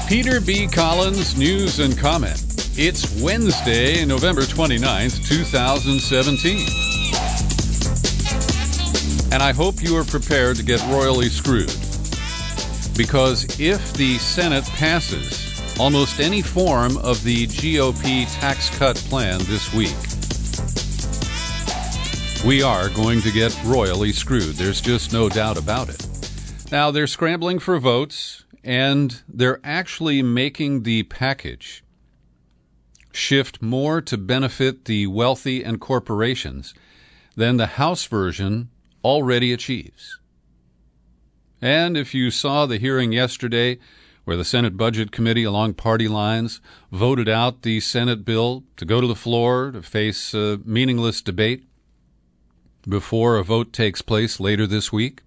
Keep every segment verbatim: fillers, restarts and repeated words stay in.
Peter B. Collins, News and Comment. It's Wednesday, November twenty-ninth, twenty seventeen. And I hope you are prepared to get royally screwed. Because if the Senate passes almost any form of the G O P tax cut plan this week, we are going to get royally screwed. There's just no doubt about it. Now, they're scrambling for votes, and they're actually making the package shift more to benefit the wealthy and corporations than the House version already achieves. And if you saw the hearing yesterday where the Senate Budget Committee along party lines voted out the Senate bill to go to the floor to face a meaningless debate before a vote takes place later this week,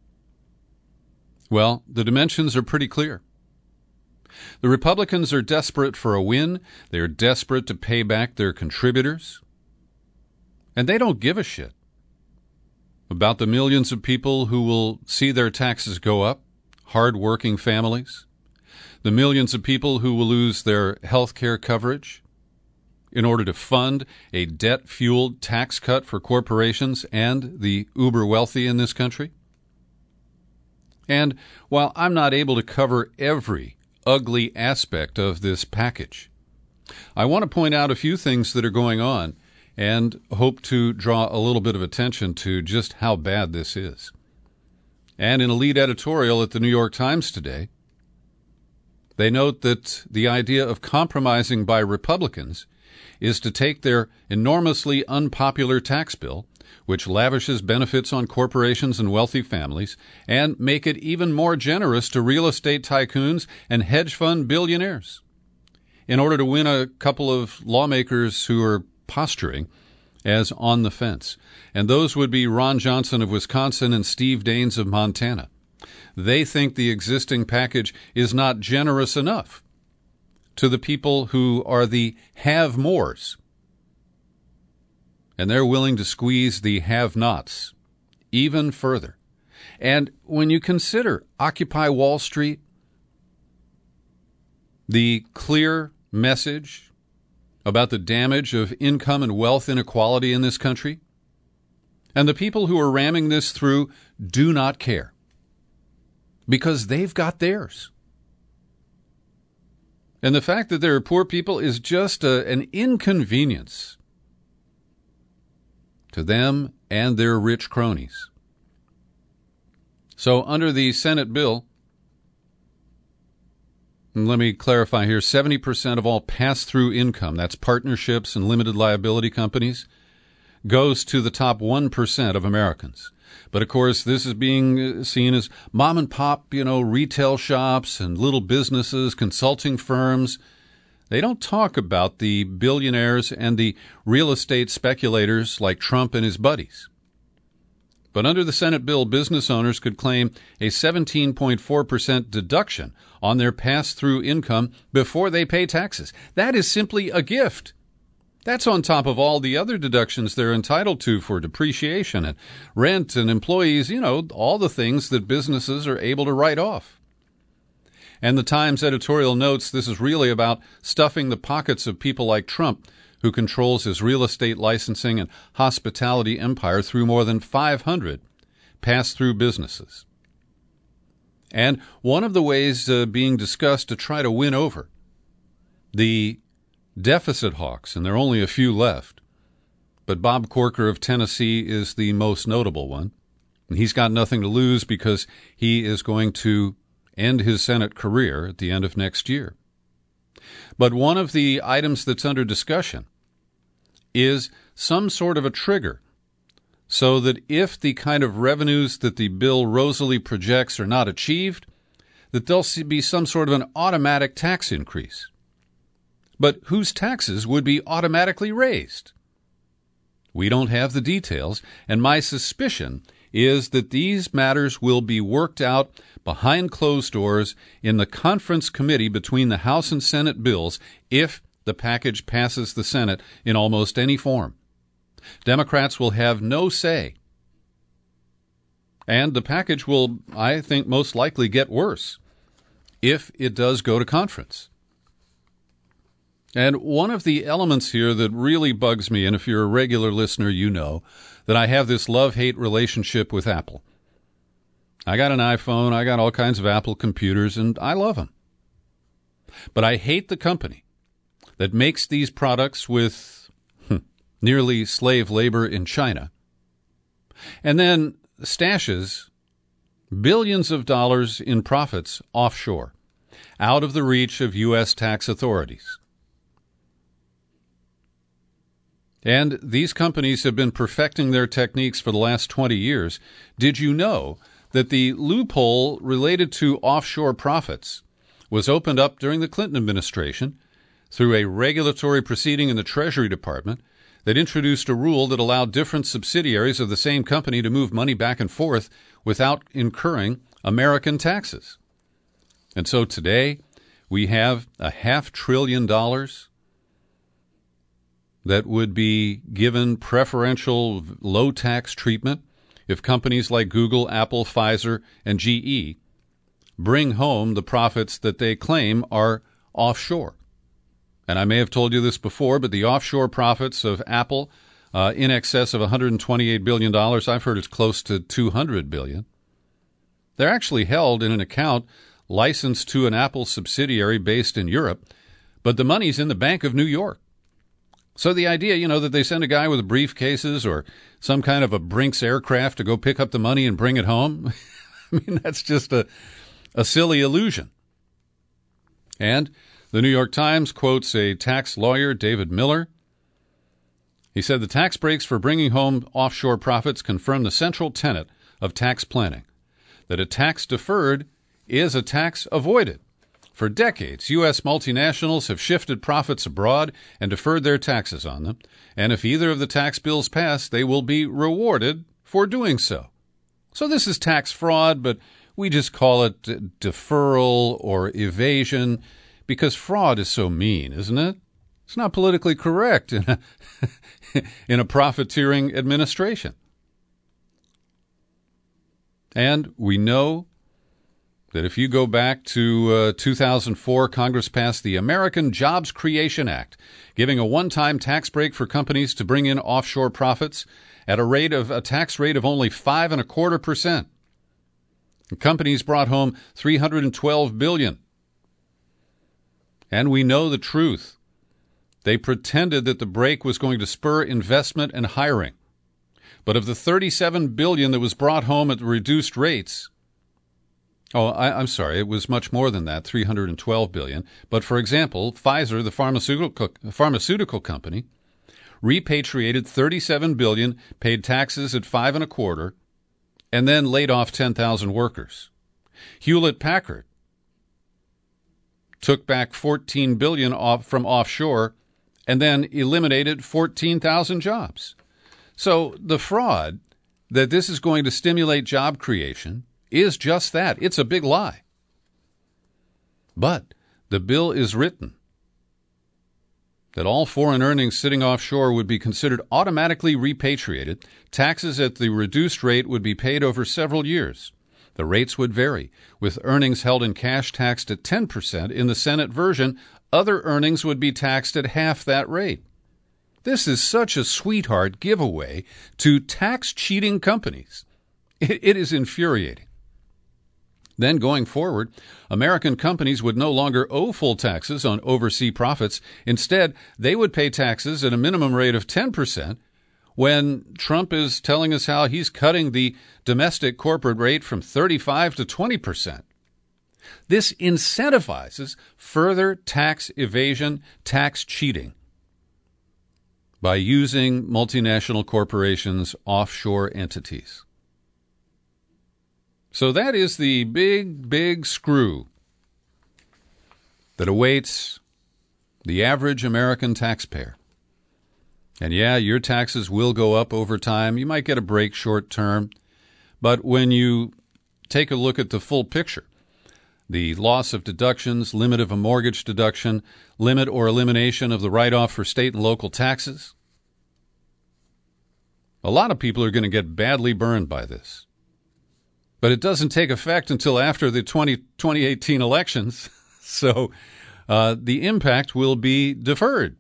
well, the dimensions are pretty clear. The Republicans are desperate for a win. They are desperate to pay back their contributors. And they don't give a shit about the millions of people who will see their taxes go up, hard-working families, the millions of people who will lose their health care coverage in order to fund a debt-fueled tax cut for corporations and the uber-wealthy in this country. And while I'm not able to cover every ugly aspect of this package, I want to point out a few things that are going on and hope to draw a little bit of attention to just how bad this is. And in a lead editorial at the New York Times today, they note that the idea of compromising by Republicans is to take their enormously unpopular tax bill, which lavishes benefits on corporations and wealthy families, and make it even more generous to real estate tycoons and hedge fund billionaires, in order to win a couple of lawmakers who are posturing as on the fence. And those would be Ron Johnson of Wisconsin and Steve Daines of Montana. They think the existing package is not generous enough to the people who are the have-mores, and they're willing to squeeze the have-nots even further. And when you consider Occupy Wall Street, the clear message about the damage of income and wealth inequality in this country, and the people who are ramming this through do not care, because they've got theirs. And the fact that there are poor people is just a, an inconvenience to them and their rich cronies. So under the Senate bill, and let me clarify here, seventy percent of all pass-through income, that's partnerships and limited liability companies, goes to the top one percent of Americans. But, of course, this is being seen as mom-and-pop, you know, retail shops and little businesses, consulting firms. They don't talk about the billionaires and the real estate speculators like Trump and his buddies. But under the Senate bill, business owners could claim a seventeen point four percent deduction on their pass-through income before they pay taxes. That is simply a gift. That's on top of all the other deductions they're entitled to for depreciation and rent and employees, you know, all the things that businesses are able to write off. And the Times editorial notes this is really about stuffing the pockets of people like Trump, who controls his real estate licensing and hospitality empire through more than five hundred pass-through businesses. And one of the ways uh, being discussed to try to win over the deficit hawks, and there are only a few left, but Bob Corker of Tennessee is the most notable one. And he's got nothing to lose because he is going to end his Senate career at the end of next year. But one of the items that's under discussion is some sort of a trigger so that if the kind of revenues that the bill rosily projects are not achieved, that there'll be some sort of an automatic tax increase. But whose taxes would be automatically raised? We don't have the details, and my suspicion is that these matters will be worked out behind closed doors in the conference committee between the House and Senate bills if the package passes the Senate in almost any form. Democrats will have no say. And the package will, I think, most likely get worse. if it does go to conference. And one of the elements here that really bugs me, and if you're a regular listener, you know that I have this love-hate relationship with Apple. I got an iPhone, I got all kinds of Apple computers, and I love them. But I hate the company that makes these products with hm, nearly slave labor in China, and then stashes billions of dollars in profits offshore, out of the reach of U S tax authorities. And these companies have been perfecting their techniques for the last twenty years. Did you know that the loophole related to offshore profits was opened up during the Clinton administration through a regulatory proceeding in the Treasury Department that introduced a rule that allowed different subsidiaries of the same company to move money back and forth without incurring American taxes? And so today we have a half trillion dollars that would be given preferential low-tax treatment if companies like Google, Apple, Pfizer, and G E bring home the profits that they claim are offshore. And I may have told you this before, but the offshore profits of Apple, uh, in excess of one hundred twenty-eight billion dollars, I've heard it's close to two hundred billion dollars. They're actually held in an account licensed to an Apple subsidiary based in Europe, but the money's in the Bank of New York. So the idea, you know, that they send a guy with briefcases or some kind of a Brinks aircraft to go pick up the money and bring it home, I mean, that's just a, a silly illusion. And the New York Times quotes a tax lawyer, David Miller. He said the tax breaks for bringing home offshore profits confirm the central tenet of tax planning, that a tax deferred is a tax avoided. For decades, U S multinationals have shifted profits abroad and deferred their taxes on them, and if either of the tax bills pass, they will be rewarded for doing so. So this is tax fraud, but we just call it deferral or evasion because fraud is so mean, isn't it? It's not politically correct in a, in a profiteering administration. And we know that if you go back to uh, two thousand four, Congress passed the American Jobs Creation Act, giving a one-time tax break for companies to bring in offshore profits at a rate of a tax rate of only five and a quarter percent. Companies brought home three hundred twelve billion dollars. And we know the truth. They pretended that the break was going to spur investment and hiring. But of the thirty-seven billion dollars that was brought home at the reduced rates, Oh, I, I'm sorry. It was much more than that, three hundred twelve billion dollars. But, for example, Pfizer, the pharmaceutical pharmaceutical company, repatriated thirty-seven billion dollars, paid taxes at five and a quarter, and then laid off ten thousand workers. Hewlett Packard took back fourteen billion dollars off from offshore, and then eliminated fourteen thousand jobs. So the fraud that this is going to stimulate job creation is just that. It's a big lie. But the bill is written that all foreign earnings sitting offshore would be considered automatically repatriated. Taxes at the reduced rate would be paid over several years. The rates would vary, with earnings held in cash taxed at ten percent. In the Senate version, other earnings would be taxed at half that rate. This is such a sweetheart giveaway to tax-cheating companies. It, it is infuriating. Then, going forward, American companies would no longer owe full taxes on overseas profits. Instead, they would pay taxes at a minimum rate of ten percent when Trump is telling us how he's cutting the domestic corporate rate from thirty-five to twenty percent. This incentivizes further tax evasion, tax cheating by using multinational corporations' offshore entities. So that is the big, big screw that awaits the average American taxpayer. And yeah, your taxes will go up over time. You might get a break short term. But when you take a look at the full picture, the loss of deductions, limit of a mortgage deduction, limit or elimination of the write-off for state and local taxes, a lot of people are going to get badly burned by this. But it doesn't take effect until after the twenty eighteen elections, so uh, the impact will be deferred.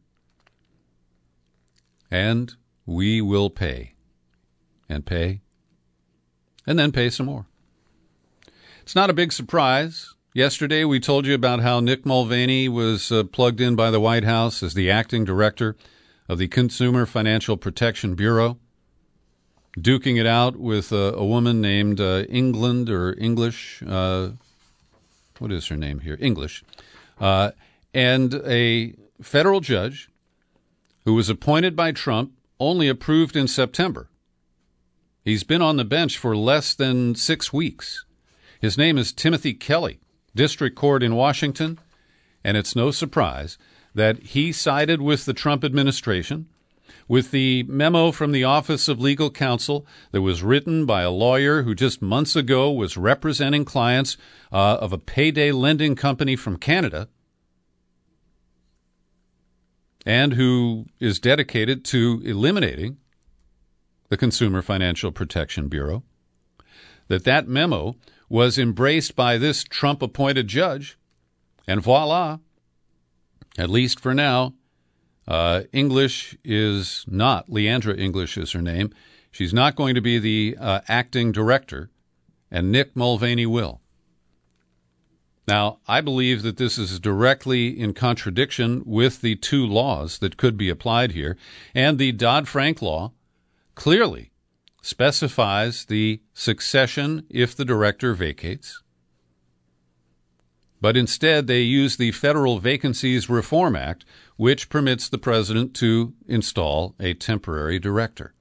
And we will pay, and pay, and then pay some more. It's not a big surprise. Yesterday we told you about how Nick Mulvaney was uh, plugged in by the White House as the acting director of the Consumer Financial Protection Bureau, duking it out with uh, a woman named uh, England or English. Uh, what is her name here? English. Uh, and a federal judge who was appointed by Trump, only approved in September. He's been on the bench for less than six weeks. His name is Timothy Kelly, District Court in Washington, and it's no surprise that he sided with the Trump administration, with the memo from the Office of Legal Counsel that was written by a lawyer who just months ago was representing clients uh, of a payday lending company from Canada, and who is dedicated to eliminating the Consumer Financial Protection Bureau, that that memo was embraced by this Trump-appointed judge, and voila, at least for now, uh, English is not, Leandra English is her name, she's not going to be the uh, acting director, and Nick Mulvaney will. Now, I believe that this is directly in contradiction with the two laws that could be applied here, and the Dodd-Frank law clearly specifies the succession if the director vacates. But instead, they use the Federal Vacancies Reform Act, which permits the president to install a temporary director.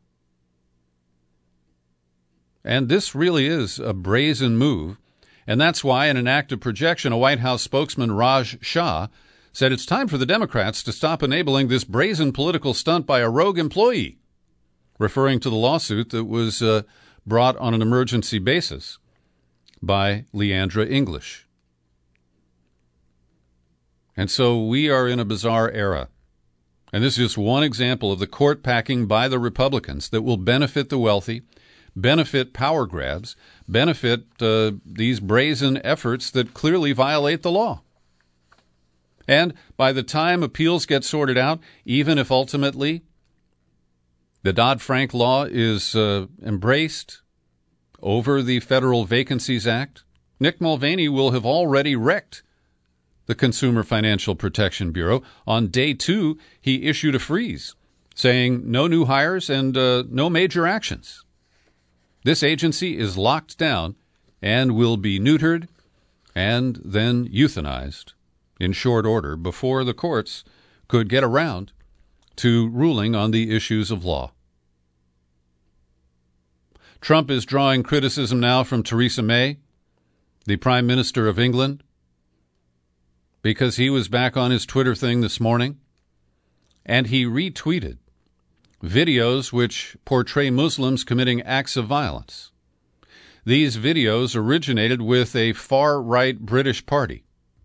And this really is a brazen move. And that's why, in an act of projection, a White House spokesman, Raj Shah, said it's time for the Democrats to stop enabling this brazen political stunt by a rogue employee, referring to the lawsuit that was uh, brought on an emergency basis by Leandra English. And so we are in a bizarre era. And this is just one example of the court packing by the Republicans that will benefit the wealthy, benefit power grabs, benefit uh, these brazen efforts that clearly violate the law. And by the time appeals get sorted out, even if ultimately the Dodd-Frank law is uh, embraced over the Federal Vacancies Act, Nick Mulvaney will have already wrecked the Consumer Financial Protection Bureau. On day two, he issued a freeze, saying no new hires and uh, no major actions. This agency is locked down and will be neutered and then euthanized in short order before the courts could get around to ruling on the issues of law. Trump is drawing criticism now from Theresa May, the Prime Minister of England, because he was back on his Twitter thing this morning, and he retweeted videos which portray Muslims committing acts of violence. These videos originated with a far-right British party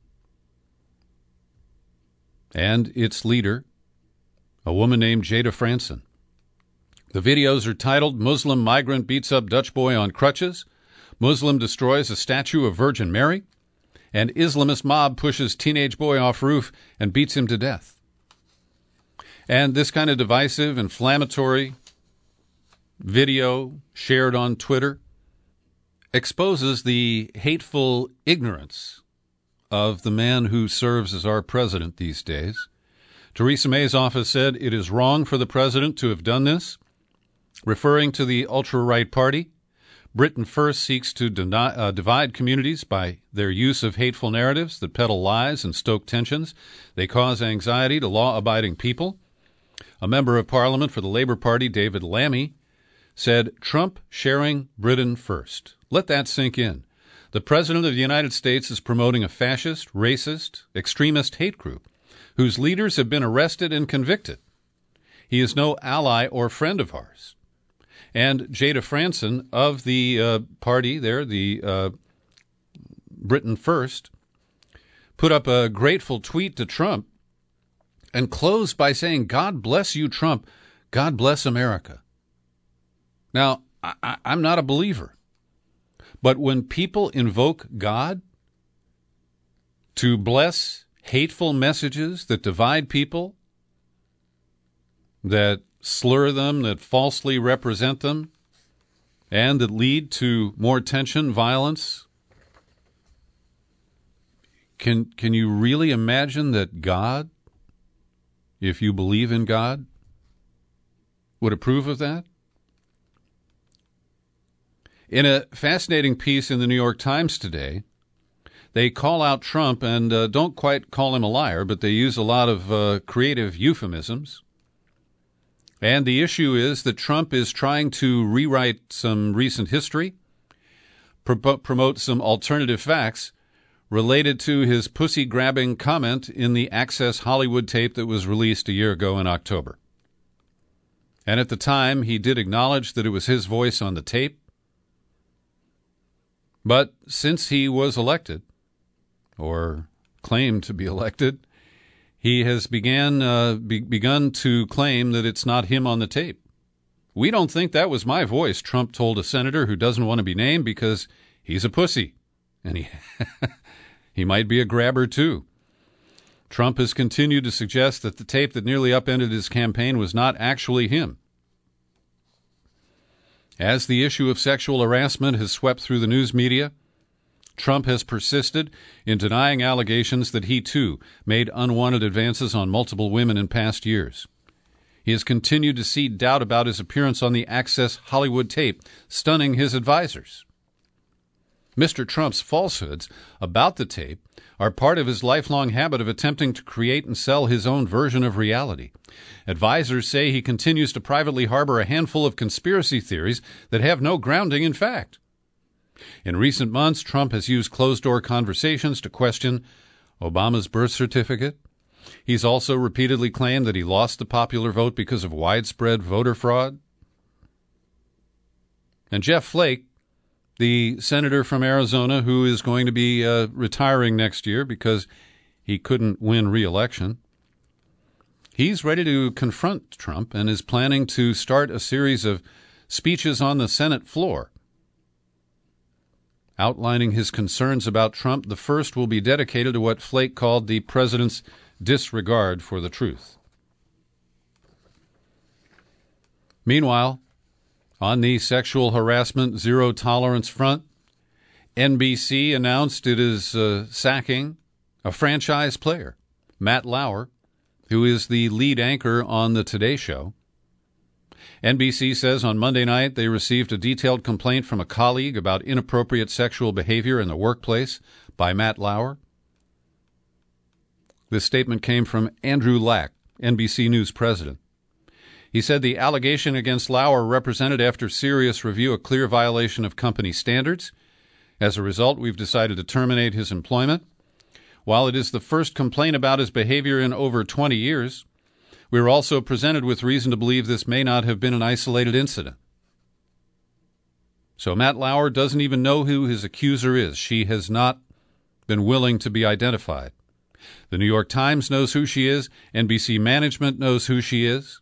and its leader, a woman named Jada Franson. The videos are titled, "Muslim Migrant Beats Up Dutch Boy on Crutches," "Muslim Destroys a Statue of Virgin Mary," and "Islamist Mob Pushes Teenage Boy Off Roof and Beats Him to Death." And this kind of divisive, inflammatory video shared on Twitter exposes the hateful ignorance of the man who serves as our president these days. Theresa May's office said it is wrong for the president to have done this, referring to the ultra-right party. Britain First seeks to deny, uh, divide communities by their use of hateful narratives that peddle lies and stoke tensions. They cause anxiety to law-abiding people. A member of Parliament for the Labour Party, David Lammy, said, "Trump sharing Britain first." Let that sink in. The President of the United States is promoting a fascist, racist, extremist hate group whose leaders have been arrested and convicted. He is no ally or friend of ours. And Jada Franson of the uh, party there, the uh, Britain First, put up a grateful tweet to Trump and closed by saying, "God bless you, Trump. God bless America." Now, I, I'm not a believer, But when people invoke God to bless hateful messages that divide people, that slur them, that falsely represent them, and that lead to more tension, violence, can can you really imagine that God, if you believe in God, would approve of that? In a fascinating piece in the New York Times today, they call out Trump and uh, don't quite call him a liar, but they use a lot of uh, creative euphemisms. And the issue is that Trump is trying to rewrite some recent history, pro- promote some alternative facts related to his pussy-grabbing comment in the Access Hollywood tape that was released a year ago in October. And at the time, he did acknowledge that it was his voice on the tape. But since he was elected, or claimed to be elected, he has began uh, be- begun to claim that it's not him on the tape. We don't think that was my voice, Trump told a senator who doesn't want to be named because he's a pussy. And he, he might be a grabber, too. Trump has continued to suggest that the tape that nearly upended his campaign was not actually him. As the issue of sexual harassment has swept through the news media, Trump has persisted in denying allegations that he, too, made unwanted advances on multiple women in past years. He has continued to seed doubt about his appearance on the Access Hollywood tape, stunning his advisors. Mister Trump's falsehoods about the tape are part of his lifelong habit of attempting to create and sell his own version of reality. Advisors say he continues to privately harbor a handful of conspiracy theories that have no grounding in fact. In recent months, Trump has used closed-door conversations to question Obama's birth certificate. He's also repeatedly claimed that he lost the popular vote because of widespread voter fraud. And Jeff Flake, the senator from Arizona who is going to be uh, retiring next year because he couldn't win re-election, he's ready to confront Trump and is planning to start a series of speeches on the Senate floor outlining his concerns about Trump. The first will be dedicated to what Flake called the president's disregard for the truth. Meanwhile, on the sexual harassment zero tolerance front, N B C announced it is uh, sacking a franchise player, Matt Lauer, who is the lead anchor on the Today Show. N B C says on Monday night they received a detailed complaint from a colleague about inappropriate sexual behavior in the workplace by Matt Lauer. This statement came from Andrew Lack, N B C News president. He said the allegation against Lauer represented, after serious review, a clear violation of company standards. As a result, we've decided to terminate his employment. While it is the first complaint about his behavior in over twenty years, we are also presented with reason to believe this may not have been an isolated incident. So Matt Lauer doesn't even know who his accuser is. She has not been willing to be identified. The New York Times knows who she is. N B C management knows who she is.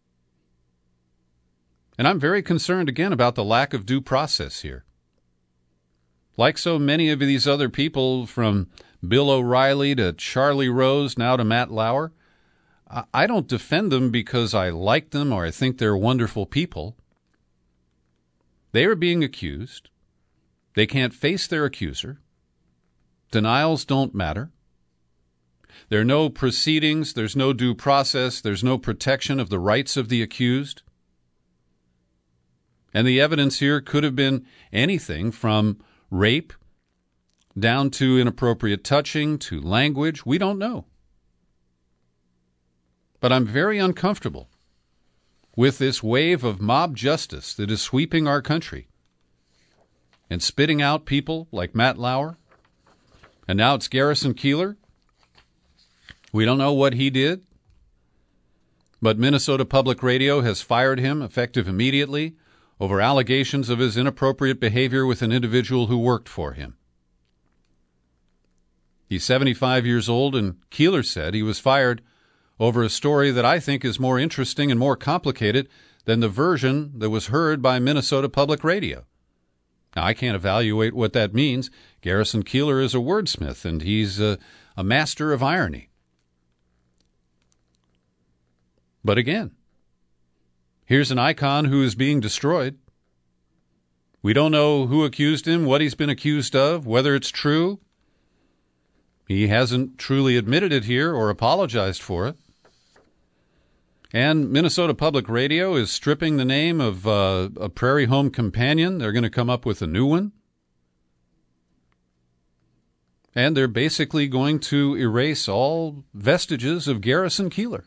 And I'm very concerned again about the lack of due process here. Like so many of these other people, from Bill O'Reilly to Charlie Rose, now to Matt Lauer, I don't defend them because I like them or I think they're wonderful people. They are being accused. They can't face their accuser. Denials don't matter. There are no proceedings. There's no due process. There's no protection of the rights of the accused. And the evidence here could have been anything from rape down to inappropriate touching to language. We don't know. But I'm very uncomfortable with this wave of mob justice that is sweeping our country and spitting out people like Matt Lauer. And now it's Garrison Keillor. We don't know what he did, but Minnesota Public Radio has fired him, effective immediately, over allegations of his inappropriate behavior with an individual who worked for him. He's seventy-five years old, and Keillor said he was fired over a story that I think is more interesting and more complicated than the version that was heard by Minnesota Public Radio. Now, I can't evaluate what that means. Garrison Keillor is a wordsmith, and he's a, a master of irony. But again, here's an icon who is being destroyed. We don't know who accused him, what he's been accused of, whether it's true. He hasn't truly admitted it here or apologized for it. And Minnesota Public Radio is stripping the name of uh, a Prairie Home Companion. They're going to come up with a new one. And they're basically going to erase all vestiges of Garrison Keillor.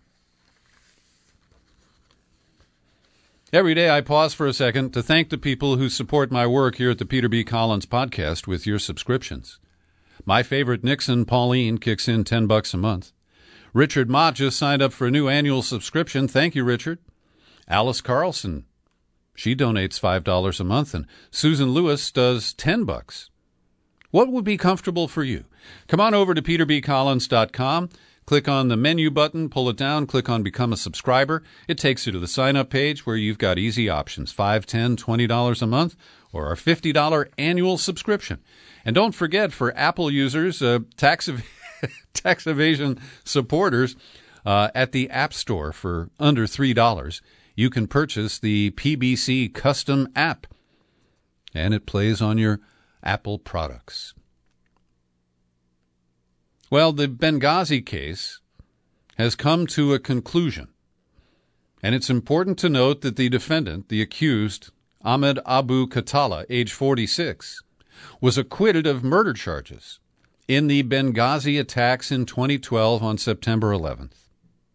Every day I pause for a second to thank the people who support my work here at the Peter B. Collins Podcast with your subscriptions. My favorite Nixon, Pauline, kicks in ten bucks a month. Richard Mott just signed up for a new annual subscription. Thank you, Richard. Alice Carlson, she donates five dollars a month, and Susan Lewis does ten bucks. What would be comfortable for you? Come on over to peter b collins dot com. Click on the menu button, pull it down, click on Become a Subscriber. It takes you to the sign-up page where you've got easy options, five dollars, ten dollars, twenty dollars a month, or our fifty dollars annual subscription. And don't forget, for Apple users, uh, tax ev- tax evasion supporters, uh, at the App Store for under three dollars, you can purchase the P B C custom app, and it plays on your Apple products. Well, the Benghazi case has come to a conclusion, and it's important to note that the defendant, the accused, Ahmed Abu Khatallah, age forty-six, was acquitted of murder charges in the Benghazi attacks in twenty twelve on September eleventh.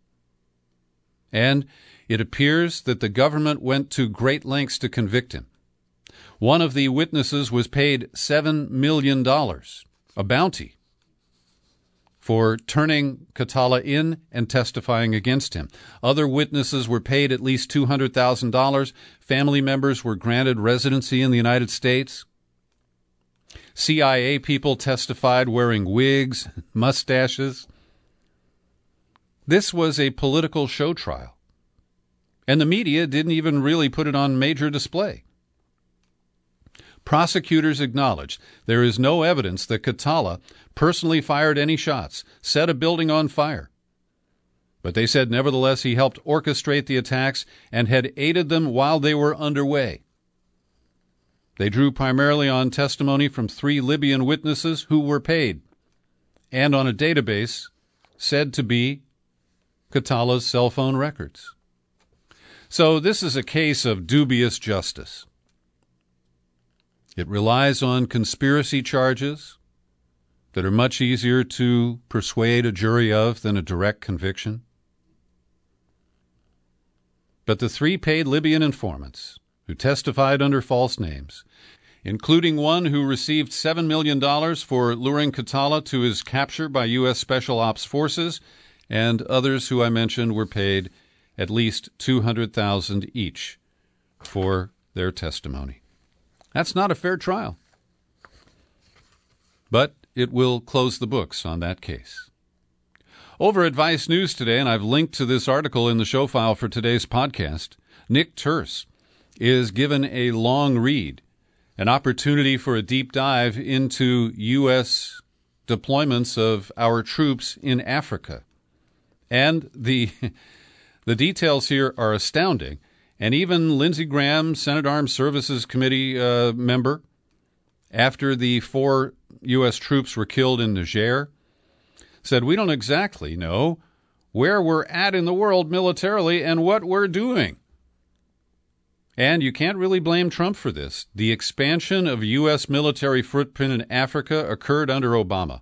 And it appears that the government went to great lengths to convict him. One of the witnesses was paid seven million dollars, a bounty, for turning Khatallah in and testifying against him. Other witnesses were paid at least two hundred thousand dollars. Family members were granted residency in the United States. C I A people testified wearing wigs, mustaches. This was a political show trial, and the media didn't even really put it on major display. Prosecutors acknowledged there is no evidence that Khatallah personally fired any shots, set a building on fire. But they said, nevertheless, he helped orchestrate the attacks and had aided them while they were underway. They drew primarily on testimony from three Libyan witnesses who were paid, and on a database said to be Khatallah's cell phone records. So this is a case of dubious justice. It relies on conspiracy charges that are much easier to persuade a jury of than a direct conviction. But the three paid Libyan informants who testified under false names, including one who received seven million dollars for luring Khatallah to his capture by U S Special Ops Forces, and others who I mentioned were paid at least two hundred thousand dollars each for their testimony. That's not a fair trial. But it will close the books on that case. Over at Vice News today, and I've linked to this article in the show file for today's podcast, Nick Turse is given a long read, an opportunity for a deep dive into U S deployments of our troops in Africa. And the the details here are astounding. And even Lindsey Graham, Senate Armed Services Committee uh, member, after the four U S troops were killed in Niger, said, we don't exactly know where we're at in the world militarily and what we're doing. And you can't really blame Trump for this. The expansion of U S military footprint in Africa occurred under Obama.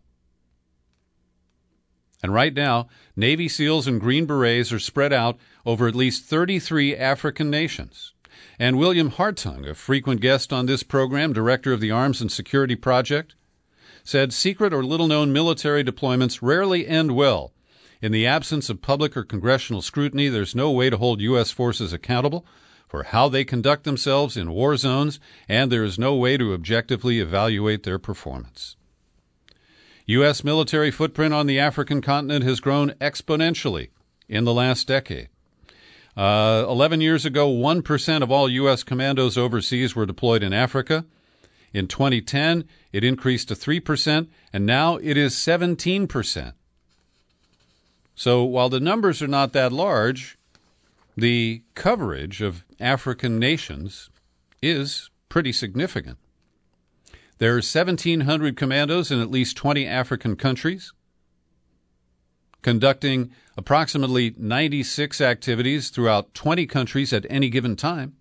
And right now, Navy SEALs and Green Berets are spread out over at least thirty-three African nations. And William Hartung, a frequent guest on this program, director of the Arms and Security Project, said secret or little-known military deployments rarely end well. In the absence of public or congressional scrutiny, there's no way to hold U S forces accountable for how they conduct themselves in war zones, and there is no way to objectively evaluate their performance. U S military footprint on the African continent has grown exponentially in the last decade. Uh, Eleven years ago, one percent of all U S commandos overseas were deployed in Africa. In twenty ten, it increased to three percent, and now it is seventeen percent. So while the numbers are not that large, the coverage of African nations is pretty significant. There are seventeen hundred commandos in at least twenty African countries, conducting approximately ninety-six activities throughout twenty countries at any given time.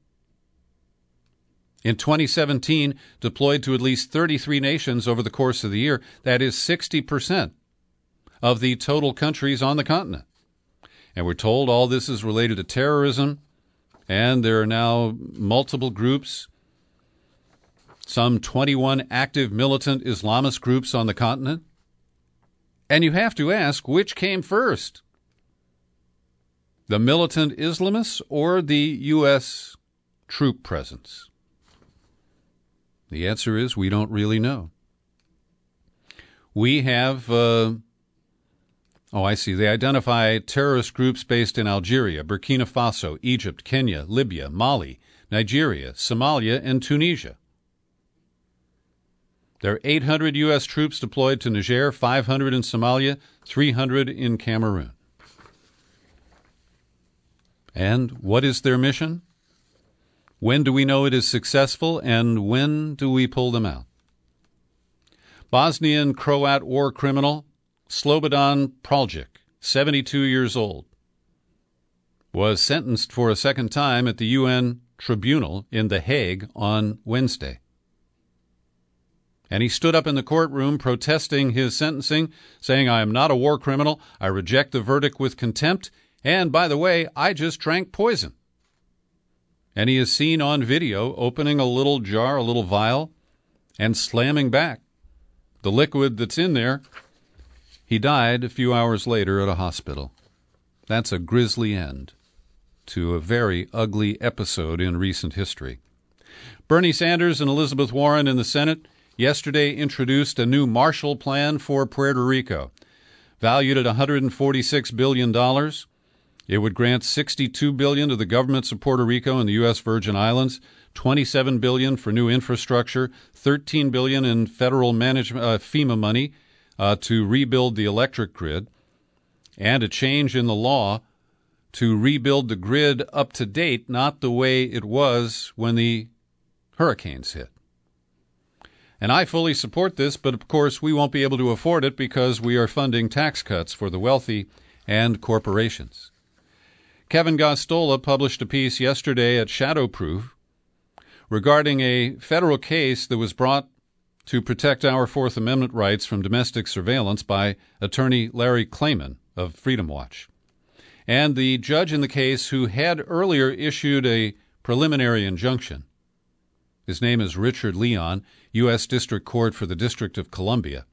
In twenty seventeen, deployed to at least thirty-three nations over the course of the year. That is sixty percent of the total countries on the continent. And we're told all this is related to terrorism, and there are now multiple groups, some twenty-one active militant Islamist groups on the continent. And you have to ask, which came first? The militant Islamists or the U S troop presence? The answer is we don't really know. We have, uh, oh, I see. They identify terrorist groups based in Algeria, Burkina Faso, Egypt, Kenya, Libya, Mali, Nigeria, Somalia, and Tunisia. There are eight hundred U S troops deployed to Niger, five hundred in Somalia, three hundred in Cameroon. And what is their mission? When do we know it is successful, and when do we pull them out? Bosnian Croat war criminal Slobodan Praljic, seventy-two years old, was sentenced for a second time at the U N tribunal in The Hague on Wednesday. And he stood up in the courtroom protesting his sentencing, saying, "I am not a war criminal. I reject the verdict with contempt. And, by the way, I just drank poison." And he is seen on video opening a little jar, a little vial, and slamming back the liquid that's in there. He died a few hours later at a hospital. That's a grisly end to a very ugly episode in recent history. Bernie Sanders and Elizabeth Warren in the Senate yesterday introduced a new Marshall Plan for Puerto Rico, valued at one hundred forty-six billion dollars. It would grant sixty-two billion dollars to the governments of Puerto Rico and the U S Virgin Islands, twenty-seven billion dollars for new infrastructure, thirteen billion dollars in federal management, uh, FEMA money uh, to rebuild the electric grid, and a change in the law to rebuild the grid up to date, not the way it was when the hurricanes hit. And I fully support this, but of course we won't be able to afford it because we are funding tax cuts for the wealthy and corporations. Kevin Gosztola published a piece yesterday at Shadowproof regarding a federal case that was brought to protect our Fourth Amendment rights from domestic surveillance by attorney Larry Klayman of Freedom Watch. And the judge in the case, who had earlier issued a preliminary injunction, his name is Richard Leon, U S District Court for the District of Columbia.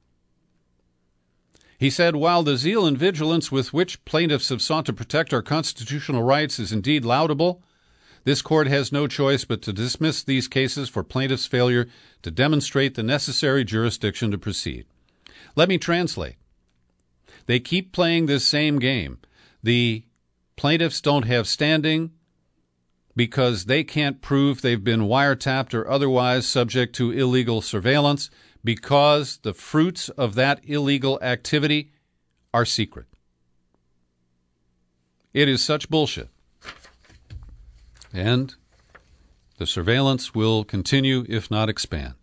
He said, "While the zeal and vigilance with which plaintiffs have sought to protect our constitutional rights is indeed laudable, this court has no choice but to dismiss these cases for plaintiffs' failure to demonstrate the necessary jurisdiction to proceed." Let me translate. They keep playing this same game. The plaintiffs don't have standing because they can't prove they've been wiretapped or otherwise subject to illegal surveillance, because the fruits of that illegal activity are secret. It is such bullshit. And the surveillance will continue, if not expand.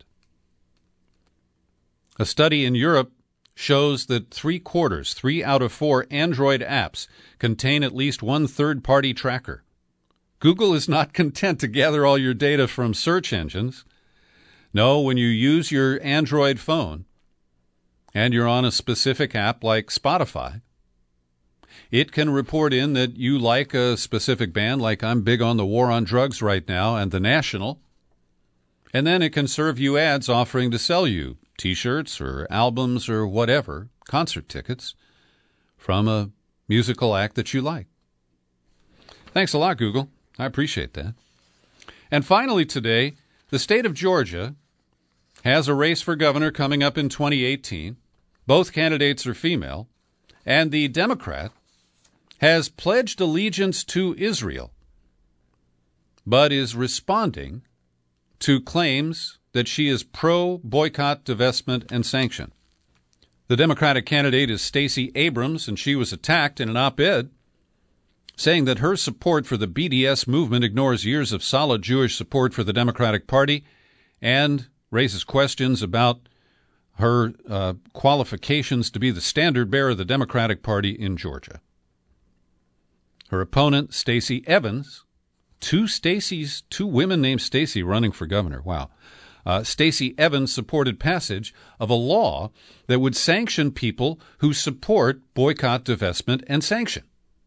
A study in Europe shows that three quarters, three out of four Android apps contain at least one third-party tracker. Google is not content to gather all your data from search engines. No, when you use your Android phone and you're on a specific app like Spotify, it can report in that you like a specific band, like I'm big on the war on drugs right now and The National, and then it can serve you ads offering to sell you T-shirts or albums or whatever, concert tickets, from a musical act that you like. Thanks a lot, Google. I appreciate that. And finally today, the state of Georgia has a race for governor coming up in twenty eighteen. Both candidates are female, and the Democrat has pledged allegiance to Israel, but is responding to claims that she is pro-boycott, divestment, and sanction. The Democratic candidate is Stacey Abrams, and she was attacked in an op-ed saying that her support for the B D S movement ignores years of solid Jewish support for the Democratic Party and raises questions about her uh, qualifications to be the standard bearer of the Democratic Party in Georgia. Her opponent, Stacey Evans, two Stacey's, two women named Stacey running for governor. Wow. Uh, Stacey Evans supported passage of a law that would sanction people who support boycott, divestment, and sanction.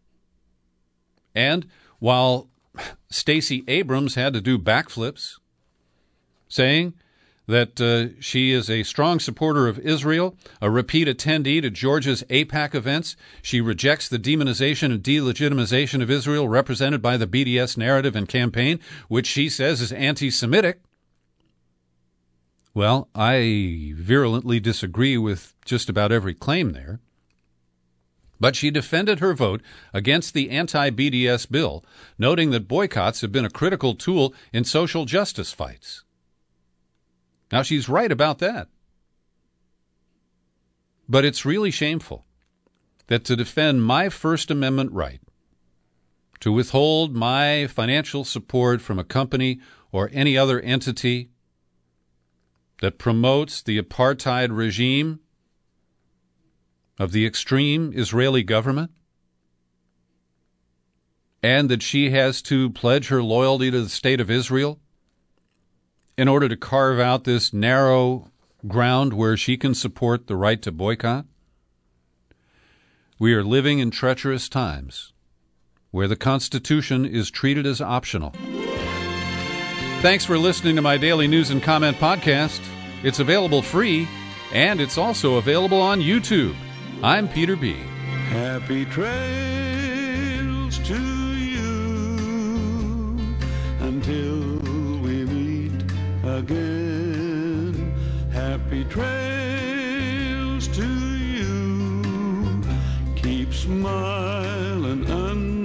And while Stacey Abrams had to do backflips, saying that uh, she is a strong supporter of Israel, a repeat attendee to Georgia's AIPAC events, she rejects the demonization and delegitimization of Israel represented by the B D S narrative and campaign, which she says is anti-Semitic. Well, I virulently disagree with just about every claim there. But she defended her vote against the anti-B D S bill, noting that boycotts have been a critical tool in social justice fights. Now, she's right about that. But it's really shameful that to defend my First Amendment right to withhold my financial support from a company or any other entity that promotes the apartheid regime of the extreme Israeli government, and that she has to pledge her loyalty to the state of Israel in order to carve out this narrow ground where she can support the right to boycott. We are living in treacherous times where the Constitution is treated as optional. Thanks for listening to my daily news and comment podcast. It's available free, and it's also available on YouTube. I'm Peter B. Happy trails to you until we meet again. Happy trails to you. Keep smiling.